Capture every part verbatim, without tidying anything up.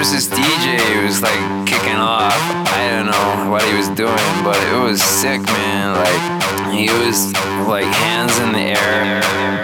was this D J who was like kicking off. I don't know what he was doing, but it was sick, man. Like, he was like hands in the air.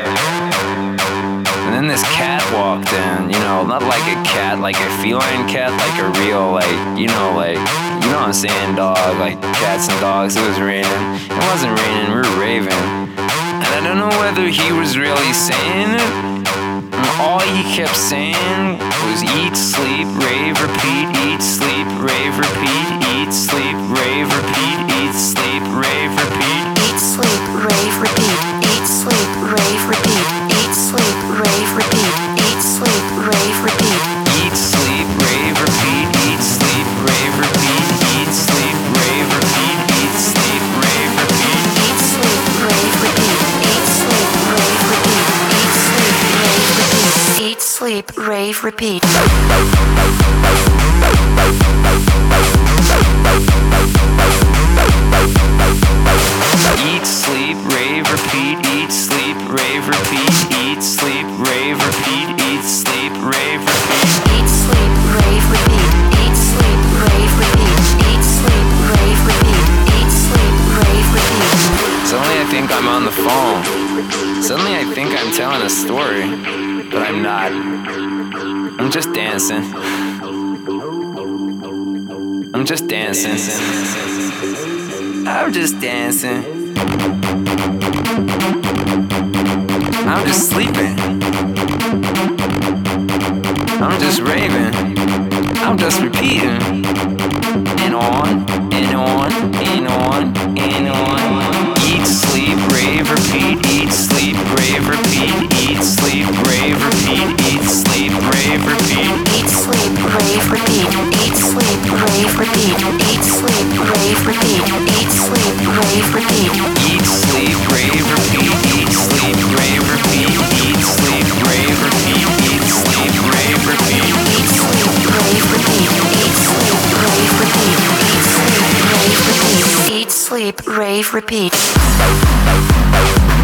And then this cat walked in, you know, not like a cat, like a feline cat, like a real, like, you know, like, you know what I'm saying, dog, like cats and dogs. It was raining. It wasn't raining, we were raving. And I don't know whether he was really saying it. And all he kept saying was eat, sleep, rave, repeat, eat, sleep, rave, repeat, eat, sleep, rave, repeat, eat, sleep, rave, repeat. Eat, sleep, rave, repeat, eat, sleep, rave, repeat, eat, sleep, rave, repeat, eat, sleep, rave, repeat. Eat, sleep, rave, repeat, eat, sleep, rave, repeat, eat, sleep, rave, repeat, eat, sleep, rave, repeat. Eat, sleep, rave, repeat, eat, sleep, rave, repeat, eat, sleep, rave, repeat, eat, sleep, rave, repeat. Eat, sleep, rave, repeat, eat, sleep, rave, repeat, eat, sleep, rave, repeat, eat, sleep, rave, repeat. Eat, sleep, rave, repeat, eat, sleep, rave, repeat, eat, sleep, rave, repeat, eat, sleep, rave, repeat. Suddenly I think I'm on the phone. Suddenly I think I'm telling a story, but I'm not. I'm just dancing. I'm just dancing. I'm just dancing. I'm just sleeping. I'm just raving. I'm just repeating. And on, and on, and on, and on. Eat, sleep, rave, repeat. Eat, sleep, rave, repeat. Eat, sleep, rave, repeat. Eat, sleep, rave, repeat. Eat, sleep, rave, repeat, eat, sleep, rave, repeat, eat, sleep, rave, repeat, eat, sleep, rave, repeat. Eat, sleep, rave, repeat. Eat, sleep, rave, repeat. Eat, sleep, rave, repeat. Eat, sleep, rave, repeat. Eat, sleep, rave, repeat, eat, sleep, rave, repeat, eat, sleep, rave, repeat, eat, sleep, rave, repeat.